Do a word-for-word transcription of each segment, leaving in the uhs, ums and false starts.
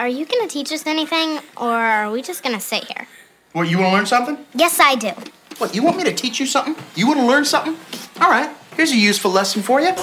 are you gonna teach us anything, or are we just gonna sit here? What, you want to learn something? Yes, I do. What, you want me to teach you something? You want to learn something? All right, here's a useful lesson for you.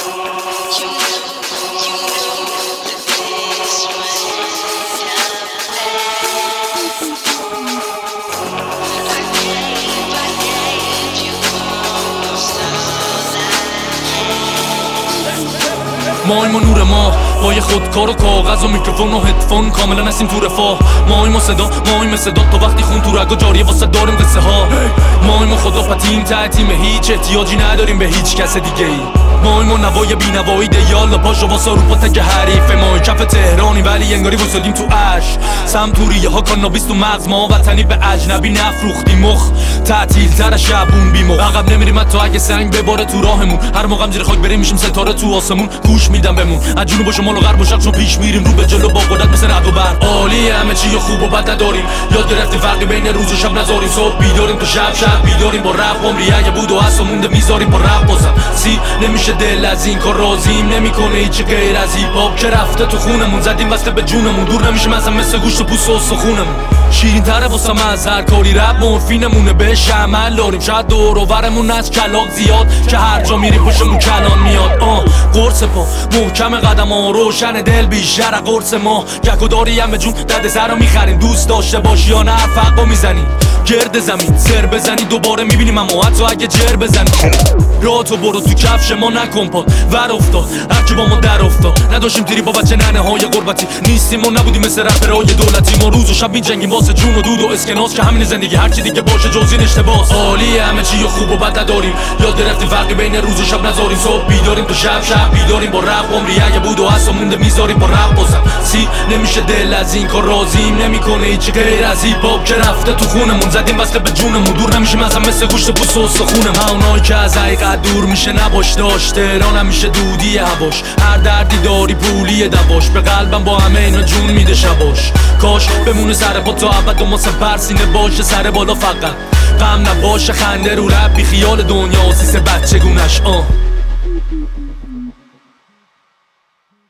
ما ایمو نور ما با یه خودکار و کاغذ و میکروفون و هدفون کاملا نسیم تو رفاه ما ایمو صدا ما ایمو صدا تا وقتی خون تو رگا جاریه واسه داریم قصه ها ما ایمو خدا پتیم تعتیم هیچ احتیاجی نداریم به هیچ کس دیگه ای ما ایمو نوای بی نوایی ده یالا پاشو واسه رو پا تک حریف ما کف تهرانی ولی انگاری وسادیم تو اش سمتوریه ها کانابیس تو مغز ما وطنی به اجنبی نفروختی مخ تعطیل تر شبون بیمو عقب نمیریم حتی اگه سنگ بباره تو راهمون هر موقع زیر خاک بریم میشیم ستاره تو آسمون گوش میدم بمون از جنوب و شمال و غرب و شرق چون پیش میریم رو به جلو با قدرت مثل رعد و برق عالی همه چی خوب و بد نداریم یاد گرفتیم فرقی بین روز و شب نذاریم صبح بیداریم تو شب شب بیداریم با رپ عمری اگه بود و هست و مونده میذاریم با رپ بازم سی نمیشه دل از این کار راضیم نمیکنه هیچ غیر از هیپ هاپ که رفته تو خونمون زدیم واسه به جونمون دور نمیشه مثلا مثل گوشت و پوست و استخونمون شیرین تره واسم از هر کاری رپ مورفینمونه بهش عمل داریم شاید دور و برمون از کلاغ زیاد که هر جا میری پشتمون کلان میاد آه قرص پا محکم قدم ها روشن دل بیشتر قرص ما گک و داری هم به جون درد سر رو میخریم دوست داشته باشی یا نه فرقا میزنی گرد زمین سر بزنی دوباره میبینیم اما حتی اگه جر بزنی راه تو برو تو کفش ما نکن پاد ور افتاد هرکی با ما در افتاد نداشتیم تیری با بچه ننه های غربتی نیستیم ما نبودیم مثل رپرهای دولتی ما روز و شب میجنگیم واسه جون و دود و اسکناس که همین زندگی هرچی دیگه باشه جز این اشتباس عالی همه چی خوب و بد نداریم یاد گرفتیم فرقی بین روز و شب نذاریم صبح بیداریم تو شب شب بیداریم با رپ عمری اگه بود و هست و مونده میذاریم با رپ بازم سی نمیشه دل از این کار راضیم نمیکنه هیچ غیر از هیپ هاپ که رفته تو خونمون زدیم واسه به جونمون دور نمیشه مثلا مثل گوشت پوست و استخونم اونایی که از حقیقت دور میشه نباش داشته تهران همیشه دودی هواش هر دردی داری پولی دواش به قلبم با همه اینا جون میده شباش کاش بمونه سر پا تا ابد و ما سپر سینه باشه سر بالا فقط غم نباشه خنده رو رب بی خیال دنیا و سیس بچگونش آه